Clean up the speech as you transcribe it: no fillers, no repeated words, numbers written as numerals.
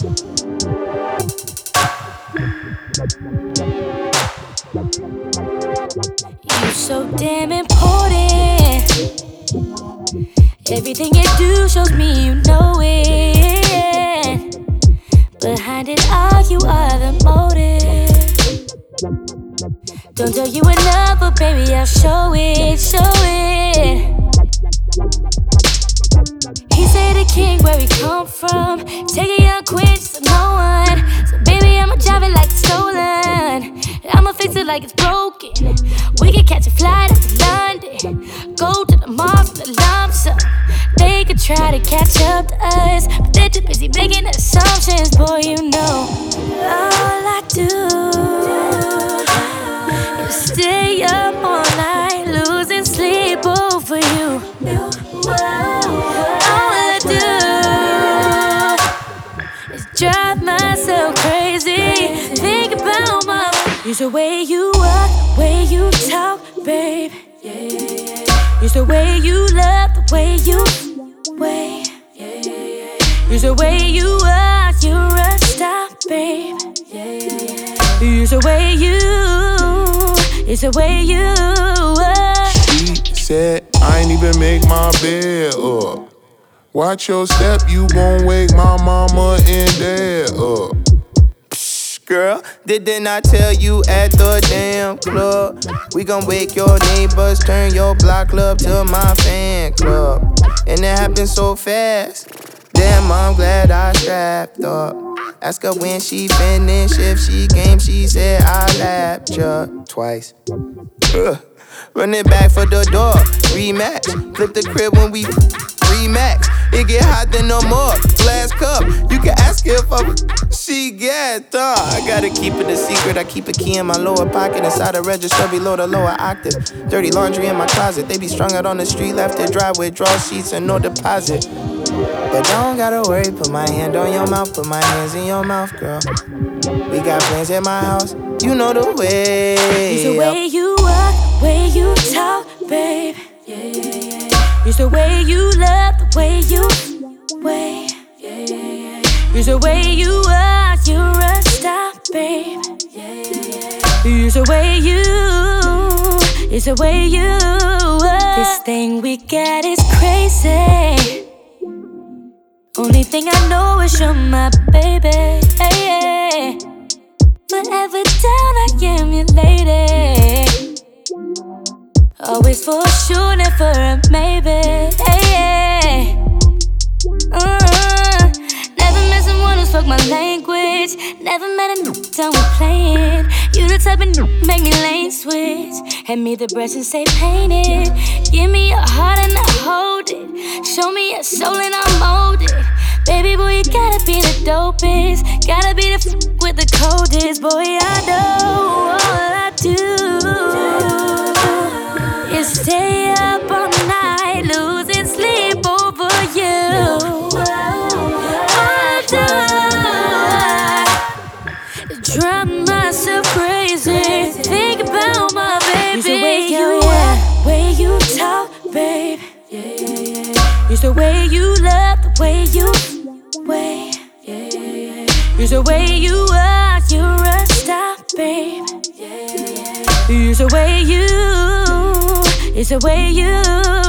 You so damn important. Everything you do shows me you know it. Behind it all, you are the motive. Don't tell you enough, but baby, I'll show it, show it. He say the king where we come from. Take a young queen to no one. So baby, I'ma drive it like it's stolen. I'ma fix it like it's broken. We can catch a flight up to London. Go to the mall for the lump sum. They could try to catch up to us, but they're too busy making assumptions. Boy, you know all I do is stay up all night, losing sleep over you. All I do is drive myself crazy. Think about my Use the way you walk, way you talk, babe. Use the way you love, the way you wait. Use the way you are, you're a star, babe. Use the way you, it's the way you are. She said, I ain't even make my bed up. Watch your step, you gon' wake my mama and dad up. Girl, didn't I tell you at the damn club? We gon' wake your neighbors, turn your block club to my fan club. And it happened so fast. Damn, I'm glad I strapped up. Ask her when she finished, if she came, she said I lapped ya twice. Run it back for the door, rematch. Flip the crib when we remax. It get hot, then no more. Glass cup, you can ask her if she get thought. I gotta keep it a secret. I keep a key in my lower pocket. Inside a register below the lower octave. Dirty laundry in my closet. They be strung out on the street, left it dry with draw sheets and no deposit. But don't gotta worry, put my hand on your mouth, put my hands in your mouth, girl. We got plans at my house, you know the way. It's the way you walk, way you talk, babe. It's the way you love, the way you wait. It's the way you are, you're a star, babe. It's the way you, it's the way you are. This thing we got is crazy. Only thing I know is you're my baby. Hey, forever down, I am your lady. Always for sure, never a maybe. Hey, never met someone who spoke my language. Never met a done with playing. You the type of make me lane switch. Hand me the brush and say paint it. Give me your heart and I hold it. Show me your soul and I mold it. Baby boy, you gotta be the dopest. Gotta be the with the coldest. Boy, I know all I do is stay up all night, losing sleep over you. All I do is drive myself crazy. Think about my baby. It's the way you are, way you talk, babe. It's the way you love, the way you wait. It's the way you are, you're a star, babe. It's the way you, it's the way you